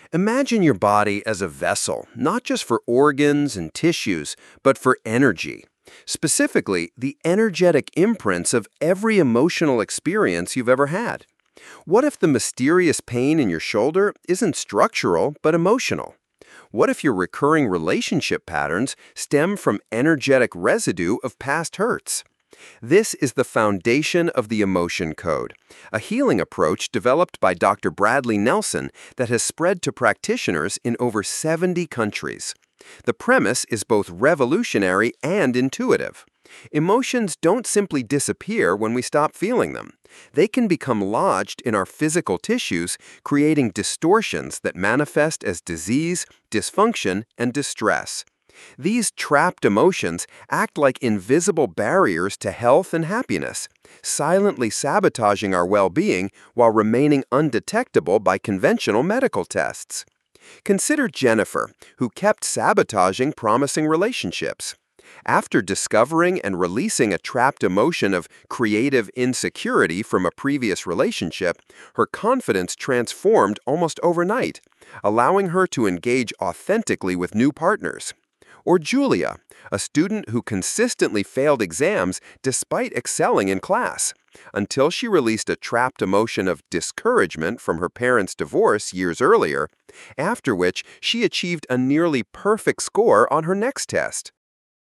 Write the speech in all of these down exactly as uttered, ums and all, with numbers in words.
Imagine your body as a vessel, not just for organs and tissues, but for energy. Specifically, the energetic imprints of every emotional experience you've ever had. What if the mysterious pain in your shoulder isn't structural, but emotional? What if your recurring relationship patterns stem from energetic residue of past hurts? This is the foundation of the emotion code, a healing approach developed by Doctor Bradley Nelson that has spread to practitioners in over seventy countries. The premise is both revolutionary and intuitive. Emotions don't simply disappear when we stop feeling them. They can become lodged in our physical tissues, creating distortions that manifest as disease, dysfunction, and distress. These trapped emotions act like invisible barriers to health and happiness, silently sabotaging our well-being while remaining undetectable by conventional medical tests. Consider Jennifer, who kept sabotaging promising relationships. After discovering and releasing a trapped emotion of creative insecurity from a previous relationship, her confidence transformed almost overnight, allowing her to engage authentically with new partners. Or Julia, a student who consistently failed exams despite excelling in class, until she released a trapped emotion of discouragement from her parents' divorce years earlier, after which she achieved a nearly perfect score on her next test.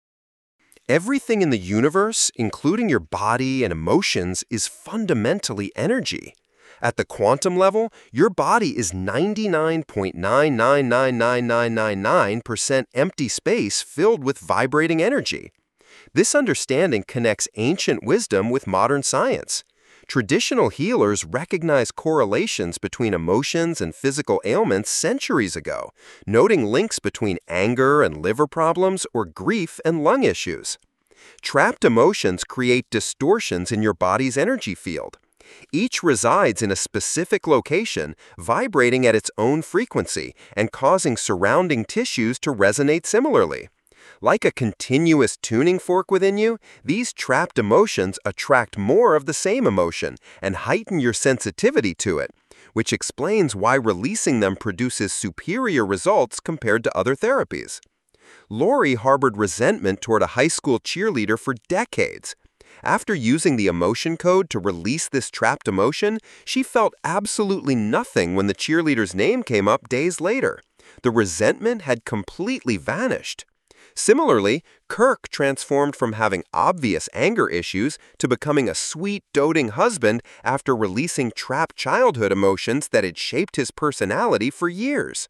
Everything in the universe, including your body and emotions, is fundamentally energy. At the quantum level, your body is ninety-nine point nine nine nine nine nine nine nine percent empty space filled with vibrating energy. This understanding connects ancient wisdom with modern science. Traditional healers recognized correlations between emotions and physical ailments centuries ago, noting links between anger and liver problems or grief and lung issues. Trapped emotions create distortions in your body's energy field. Each resides in a specific location, vibrating at its own frequency and causing surrounding tissues to resonate similarly. Like a continuous tuning fork within you, these trapped emotions attract more of the same emotion and heighten your sensitivity to it, which explains why releasing them produces superior results compared to other therapies. Lori harbored resentment toward a high school cheerleader for decades. After using the emotion code to release this trapped emotion, she felt absolutely nothing when the cheerleader's name came up days later. The resentment had completely vanished. Similarly, Kirk transformed from having obvious anger issues to becoming a sweet, doting husband after releasing trapped childhood emotions that had shaped his personality for years.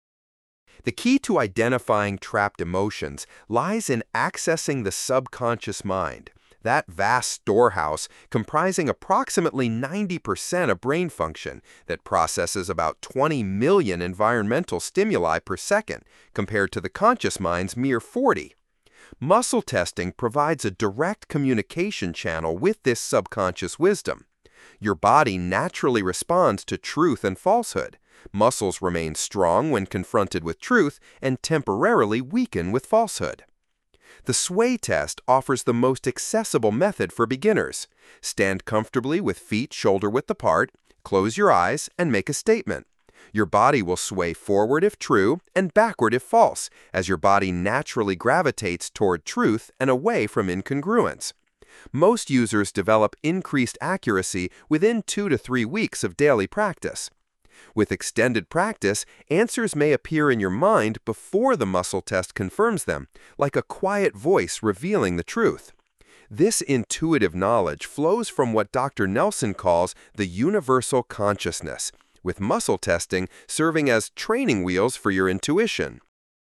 The key to identifying trapped emotions lies in accessing the subconscious mind, that vast storehouse comprising approximately ninety percent of brain function that processes about twenty million environmental stimuli per second, compared to the conscious mind's mere forty. Muscle testing provides a direct communication channel with this subconscious wisdom. Your body naturally responds to truth and falsehood. Muscles remain strong when confronted with truth and temporarily weaken with falsehood. The sway test offers the most accessible method for beginners. Stand comfortably with feet shoulder-width apart, close your eyes, and make a statement. Your body will sway forward if true and backward if false, as your body naturally gravitates toward truth and away from incongruence. Most users develop increased accuracy within two to three weeks of daily practice. With extended practice, answers may appear in your mind before the muscle test confirms them, like a quiet voice revealing the truth. This intuitive knowledge flows from what Doctor Nelson calls the universal consciousness, with muscle testing serving as training wheels for your intuition.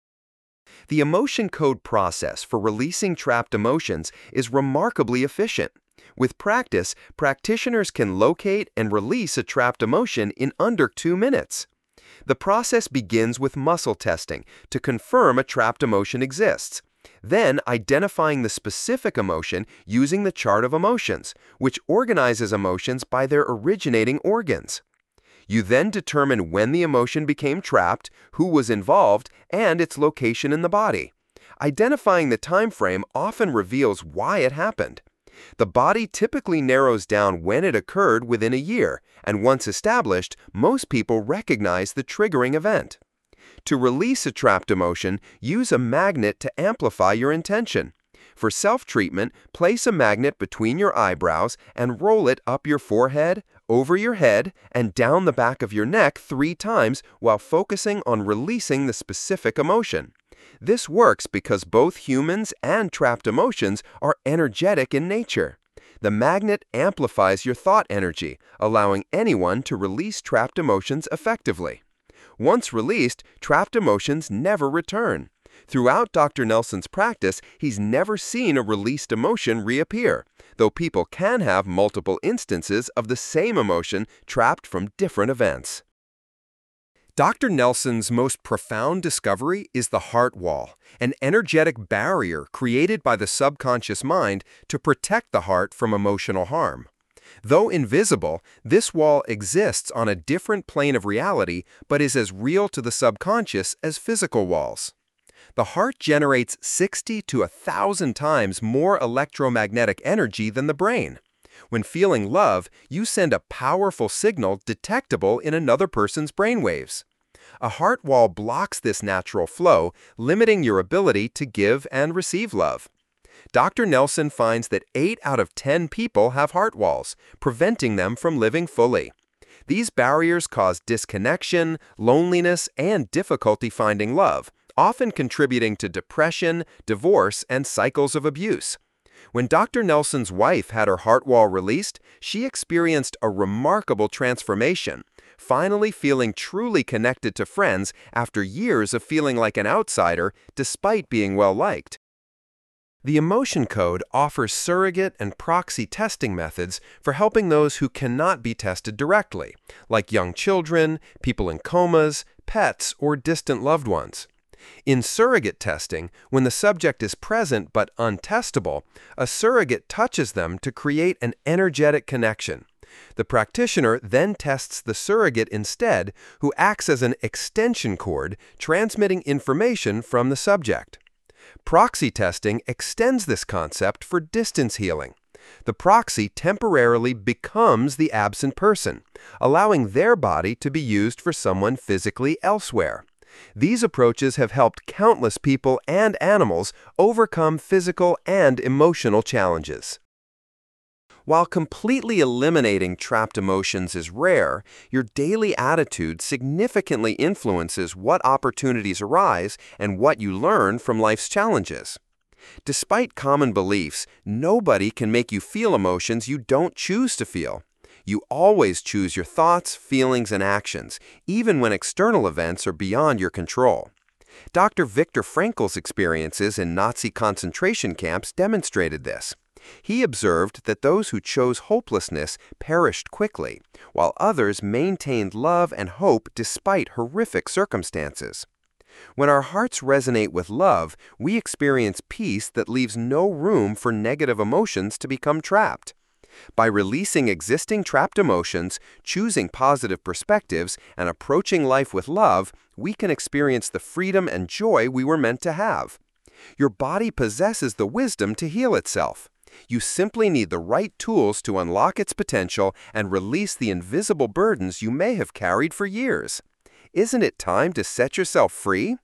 The emotion code process for releasing trapped emotions is remarkably efficient. With practice, practitioners can locate and release a trapped emotion in under two minutes. The process begins with muscle testing to confirm a trapped emotion exists, then identifying the specific emotion using the chart of emotions, which organizes emotions by their originating organs. You then determine when the emotion became trapped, who was involved, and its location in the body. Identifying the time frame often reveals why it happened. The body typically narrows down when it occurred within a year, and once established, most people recognize the triggering event. To release a trapped emotion, use a magnet to amplify your intention. For self-treatment, place a magnet between your eyebrows and roll it up your forehead, over your head, and down the back of your neck three times while focusing on releasing the specific emotion. This works because both humans and trapped emotions are energetic in nature. The magnet amplifies your thought energy, allowing anyone to release trapped emotions effectively. Once released, trapped emotions never return. Throughout Doctor Nelson's practice, he's never seen a released emotion reappear, though people can have multiple instances of the same emotion trapped from different events. Doctor Nelson's most profound discovery is the heart wall, an energetic barrier created by the subconscious mind to protect the heart from emotional harm. Though invisible, this wall exists on a different plane of reality but is as real to the subconscious as physical walls. The heart generates sixty to one thousand times more electromagnetic energy than the brain. When feeling love, you send a powerful signal detectable in another person's brainwaves. A heart wall blocks this natural flow, limiting your ability to give and receive love. Doctor Nelson finds that eight out of ten people have heart walls, preventing them from living fully. These barriers cause disconnection, loneliness, and difficulty finding love, often contributing to depression, divorce, and cycles of abuse. When Doctor Nelson's wife had her heart wall released, she experienced a remarkable transformation, finally feeling truly connected to friends after years of feeling like an outsider despite being well-liked. The Emotion Code offers surrogate and proxy testing methods for helping those who cannot be tested directly, like young children, people in comas, pets, or distant loved ones. In surrogate testing, when the subject is present but untestable, a surrogate touches them to create an energetic connection. The practitioner then tests the surrogate instead, who acts as an extension cord transmitting information from the subject. Proxy testing extends this concept for distance healing. The proxy temporarily becomes the absent person, allowing their body to be used for someone physically elsewhere. These approaches have helped countless people and animals overcome physical and emotional challenges. While completely eliminating trapped emotions is rare, your daily attitude significantly influences what opportunities arise and what you learn from life's challenges. Despite common beliefs, nobody can make you feel emotions you don't choose to feel. You always choose your thoughts, feelings, and actions, even when external events are beyond your control. Doctor Viktor Frankl's experiences in Nazi concentration camps demonstrated this. He observed that those who chose hopelessness perished quickly, while others maintained love and hope despite horrific circumstances. When our hearts resonate with love, we experience peace that leaves no room for negative emotions to become trapped. By releasing existing trapped emotions, choosing positive perspectives, and approaching life with love, we can experience the freedom and joy we were meant to have. Your body possesses the wisdom to heal itself. You simply need the right tools to unlock its potential and release the invisible burdens you may have carried for years. Isn't it time to set yourself free?